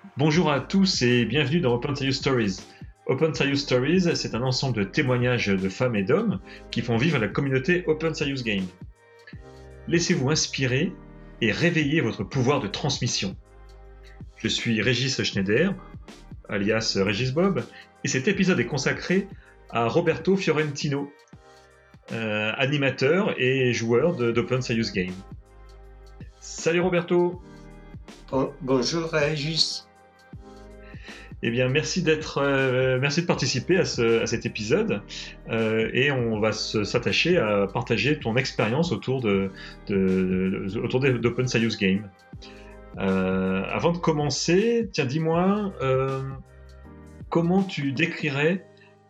Bonjour à tous et bienvenue dans Open Serious Stories. Open Serious Stories, c'est un ensemble de témoignages de femmes et d'hommes qui font vivre la communauté Open Serious Game. Laissez-vous inspirer et réveillez votre pouvoir de transmission. Je suis Régis Schneider, alias Régis Bob, et cet épisode est consacré à Roberto Fiorentino, animateur et joueur d'Open Serious Game. Salut Roberto. Bonjour Régis. Eh bien, merci de participer à cet épisode et on va s'attacher à partager ton expérience autour d'Open Serious Game. Avant de commencer, tiens, dis-moi comment tu décrirais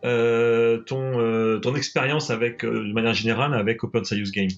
ton expérience de manière générale avec Open Serious Game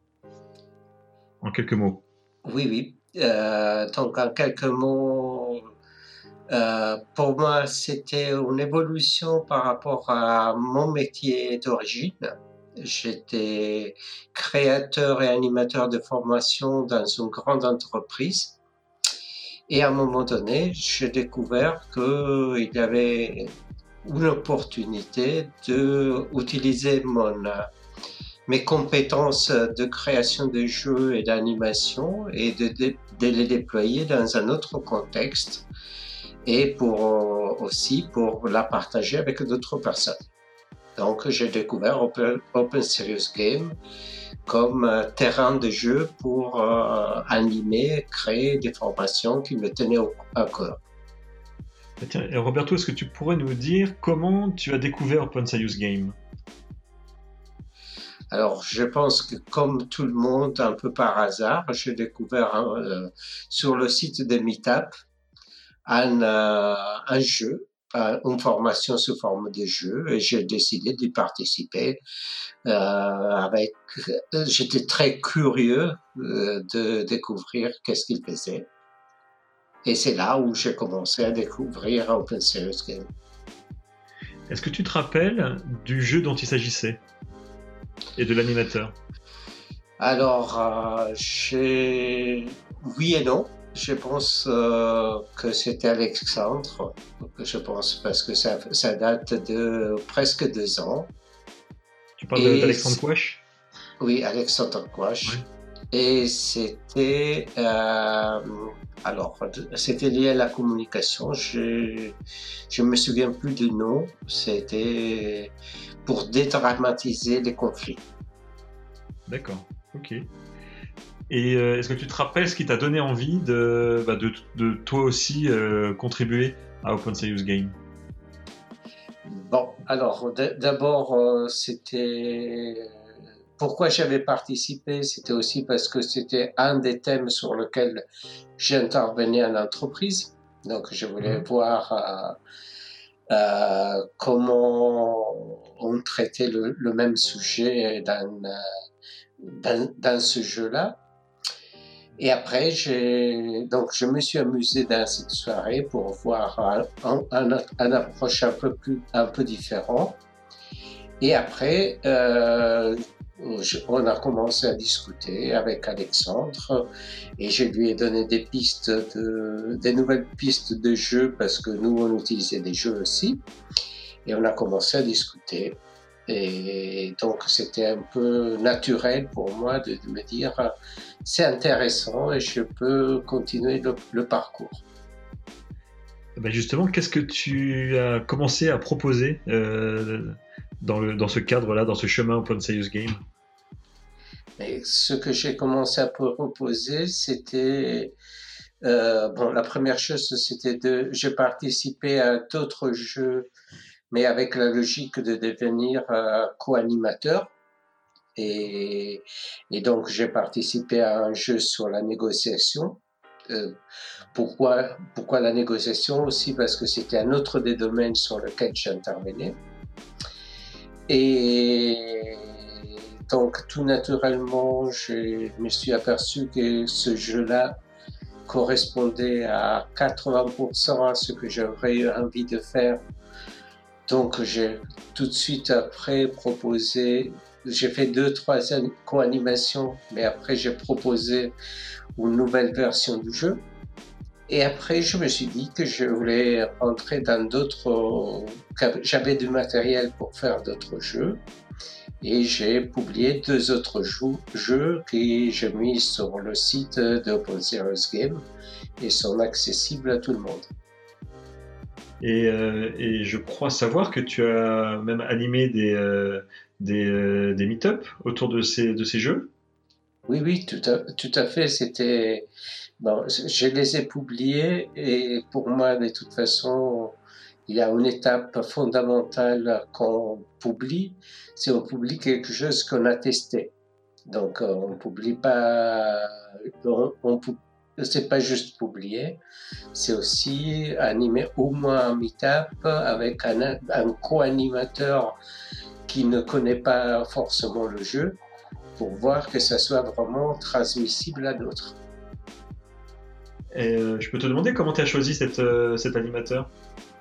en quelques mots. Oui. Donc en quelques mots. Pour moi, c'était une évolution par rapport à mon métier d'origine. J'étais créateur et animateur de formation dans une grande entreprise. Et à un moment donné, j'ai découvert qu'il y avait une opportunité d'utiliser mes compétences de création de jeux et d'animation et de les déployer dans un autre contexte et aussi pour la partager avec d'autres personnes. Donc, j'ai découvert Open Serious Game comme terrain de jeu pour animer, créer des formations qui me tenaient à cœur. Tiens, Roberto, est-ce que tu pourrais nous dire comment tu as découvert Open Serious Game ? Alors, je pense que comme tout le monde, un peu par hasard, j'ai découvert sur le site de Meetup un jeu, une formation sous forme de jeu, et j'ai décidé d'y participer. J'étais très curieux de découvrir qu'est-ce qu'il faisait. Et c'est là où j'ai commencé à découvrir Open Serious Game. Est-ce que tu te rappelles du jeu dont il s'agissait et de l'animateur ? Alors, oui et non. Je pense que c'était Alexandre. Je pense parce que ça date de presque 2 ans. Tu parles d'Alexandre Quash ? Oui, Alexandre Quash. Ouais. Et c'était c'était lié à la communication. Je me souviens plus du nom. C'était pour dédramatiser les conflits. D'accord, ok. Et est-ce que tu te rappelles ce qui t'a donné envie de toi aussi contribuer à Open Serious Game ? Bon, alors d'abord, c'était pourquoi j'avais participé, c'était aussi parce que c'était un des thèmes sur lequel j'intervenais en entreprise. Donc, je voulais voir comment on traitait le même sujet dans ce jeu-là. Et après, je me suis amusé dans cette soirée pour voir un approche un peu différent. Et après, on a commencé à discuter avec Alexandre et je lui ai donné des nouvelles pistes de jeux parce que nous, on utilisait des jeux aussi. Et on a commencé à discuter. Et donc, c'était un peu naturel pour moi de me dire c'est intéressant et je peux continuer le parcours. Ben justement, qu'est-ce que tu as commencé à proposer dans ce cadre-là, dans ce chemin Open Serious Game ? Et ce que j'ai commencé à proposer, c'était la première chose, c'était j'ai participé à d'autres jeux, mais avec la logique de devenir co-animateur. Et donc, j'ai participé à un jeu sur la négociation. Pourquoi la négociation aussi? Parce que c'était un autre des domaines sur lesquels j'intervenais. Et donc, tout naturellement, je me suis aperçu que ce jeu-là correspondait à 80% à ce que j'aurais eu envie de faire. Donc, j'ai tout de suite après proposé, j'ai fait 2-3 co-animations, mais après j'ai proposé une nouvelle version du jeu. Et après, je me suis dit que je voulais rentrer dans d'autres... J'avais du matériel pour faire d'autres jeux. Et j'ai publié 2 autres jeux que j'ai mis sur le site d'Open Serious Game et sont accessibles à tout le monde. Et je crois savoir que tu as même animé des meet-up autour de ces jeux. Oui, oui, tout à fait. C'était bon, je les ai publiés et pour moi, de toute façon, il y a une étape fondamentale qu'on publie, c'est on publie quelque chose qu'on a testé. Donc, on publie pas, c'est pas juste publier, c'est aussi animer au moins un meet-up avec un co-animateur qui ne connaît pas forcément le jeu pour voir que ça soit vraiment transmissible à d'autres. Et je peux te demander comment tu as choisi cet animateur?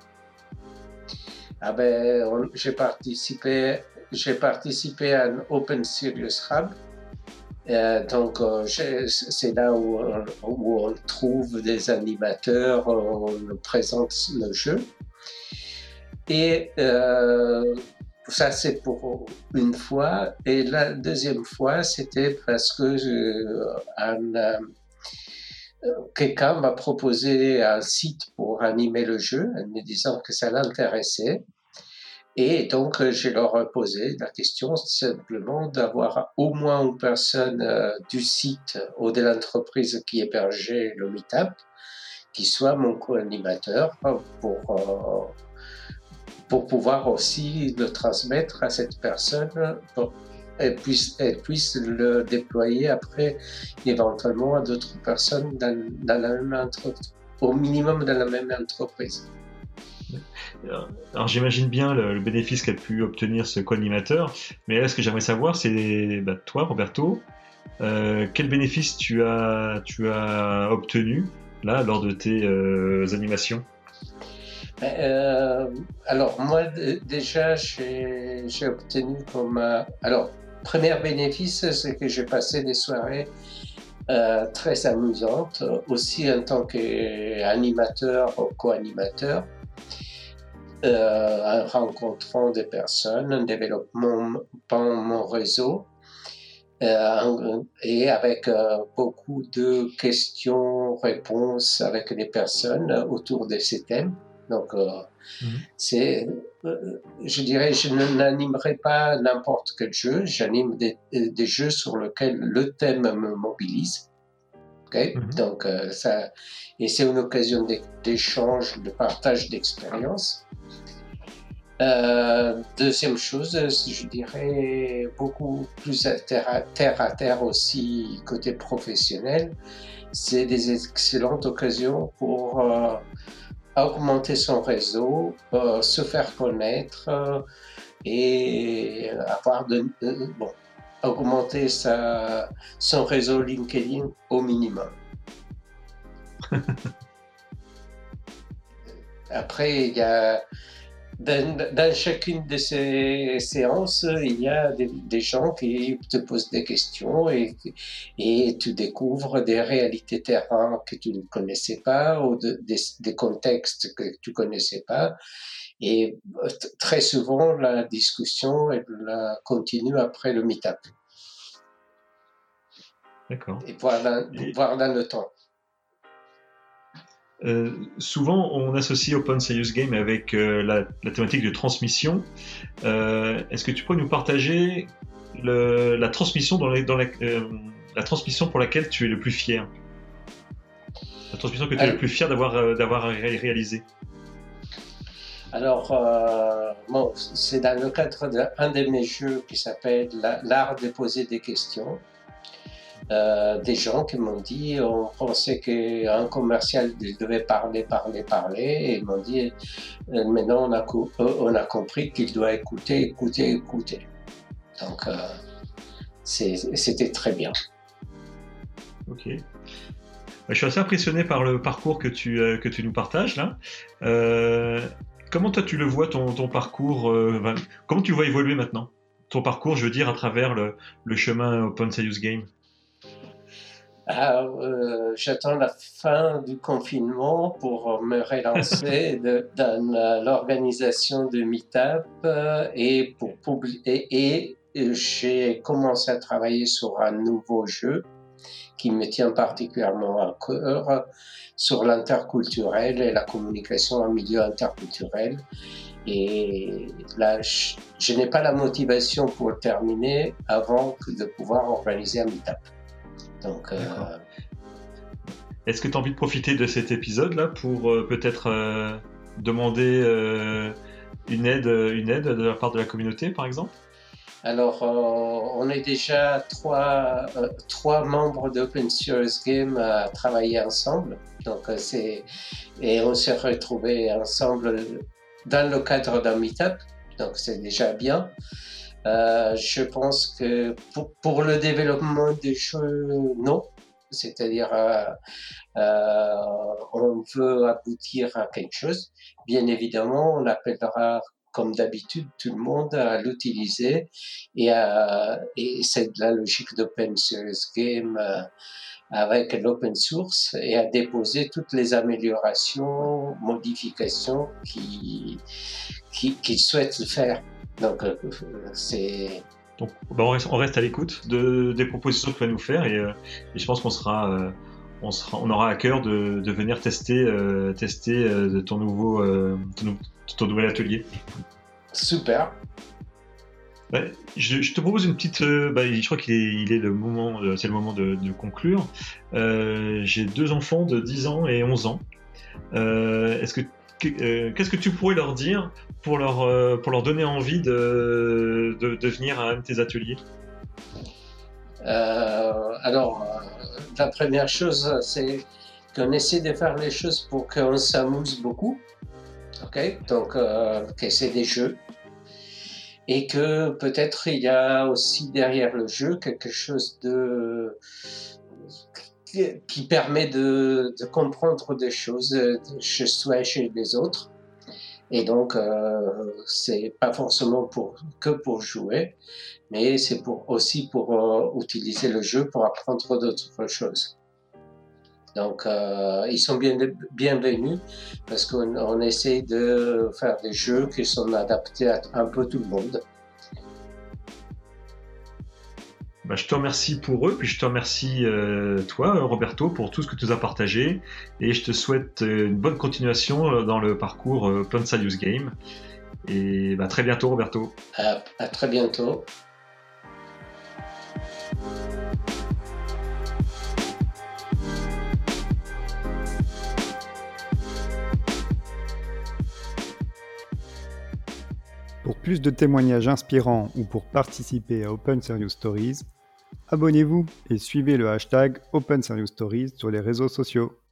Ah ben, j'ai participé à un Open Serious Hub. Donc, c'est là où on trouve des animateurs, on présente le jeu. Et ça, c'est pour une fois. Et la deuxième fois, c'était parce que quelqu'un m'a proposé un site pour animer le jeu, en me disant que ça l'intéressait. Et donc, je leur ai posé la question simplement d'avoir au moins une personne du site ou de l'entreprise qui hébergeait le meetup qui soit mon co-animateur pour pouvoir aussi le transmettre à cette personne pour qu'elle puisse le déployer après éventuellement à d'autres personnes dans la même entreprise, au minimum dans la même entreprise. Alors j'imagine bien le bénéfice qu'a pu obtenir ce co-animateur, mais là ce que j'aimerais savoir c'est toi Roberto, quel bénéfice tu as obtenu là lors de tes animations? Alors moi déjà j'ai obtenu comme alors premier bénéfice c'est que j'ai passé des soirées très amusantes aussi en tant qu'animateur ou co-animateur. En rencontrant des personnes, en développant mon réseau et avec beaucoup de questions-réponses avec les personnes autour de ces thèmes. Donc, je dirais, je n'animerai pas n'importe quel jeu, j'anime des jeux sur lesquels le thème me mobilise. Okay? Donc, et c'est une occasion d'échange, de partage d'expérience. Deuxième chose, je dirais beaucoup plus terre à terre aussi côté professionnel, c'est des excellentes occasions pour augmenter son réseau, se faire connaître et avoir augmenter son réseau LinkedIn au minimum. Après, il y a dans chacune de ces séances, il y a des gens qui te posent des questions et tu découvres des réalités terrain que tu ne connaissais pas ou des contextes que tu ne connaissais pas. Et très souvent, la discussion continue après le meet-up. D'accord. Et voir dans le temps. Souvent, on associe Open Serious Game avec la thématique de transmission. Est-ce que tu pourrais nous partager la transmission la transmission pour laquelle tu es le plus fier? La transmission que tu es le plus fier d'avoir réalisée? Alors, c'est dans le cadre d'un de mes jeux qui s'appelle l'art de poser des questions. Des gens qui m'ont dit, on pensait qu'un commercial devait parler, et ils m'ont dit, maintenant on a compris qu'il doit écouter. Donc, c'était très bien. Ok. Je suis assez impressionné par le parcours que tu nous partages là. Comment toi tu le vois ton parcours comment tu le vois évoluer maintenant? Ton parcours, je veux dire, à travers le chemin Open Serious Game. J'attends la fin du confinement pour me relancer dans l'organisation de Meetup et pour publier. Et j'ai commencé à travailler sur un nouveau jeu qui me tient particulièrement à cœur sur l'interculturel et la communication en milieu interculturel. Et là, je n'ai pas la motivation pour le terminer avant de pouvoir organiser un meet-up. Donc, est-ce que tu as envie de profiter de cet épisode-là pour peut-être demander une aide de la part de la communauté, par exemple? Alors, on est déjà trois membres d'Open Serious Game à travailler ensemble. Donc, et on s'est retrouvés ensemble dans le cadre d'un meet-up. Donc, c'est déjà bien. Je pense que pour le développement des jeux, non. C'est-à-dire, on veut aboutir à quelque chose. Bien évidemment, on appellera comme d'habitude tout le monde à l'utiliser et c'est de la logique d'Open Serious Game avec l'open source et à déposer toutes les améliorations, modifications qu'ils souhaitent faire. Donc, Donc, on reste à l'écoute des propositions que tu vas nous faire et je pense qu'on on aura à cœur de venir tester ton nouvel atelier. Super. Ouais, je te propose une petite. Je crois qu'il est le moment, c'est le moment de conclure. J'ai 2 enfants de 10 ans et 11 ans. Qu'est-ce que tu pourrais leur dire pour leur donner envie de venir à un de tes ateliers? Alors, la première chose, c'est qu'on essaie de faire les choses pour qu'on s'amuse beaucoup. Ok, donc que c'est des jeux. Et que peut-être il y a aussi derrière le jeu quelque chose qui permet de comprendre des choses chez soi et chez les autres. Et donc, c'est pas forcément que pour jouer, mais c'est aussi pour utiliser le jeu pour apprendre d'autres choses. Donc, ils sont bienvenus parce qu'on essaie de faire des jeux qui sont adaptés à un peu tout le monde. Je te remercie pour eux, puis je te remercie toi, Roberto, pour tout ce que tu nous as partagé, et je te souhaite une bonne continuation dans le parcours Open Serious Game. Et à très bientôt, Roberto. À très bientôt. Pour plus de témoignages inspirants ou pour participer à Open Serious Stories, abonnez-vous et suivez le hashtag Open Serious Stories sur les réseaux sociaux.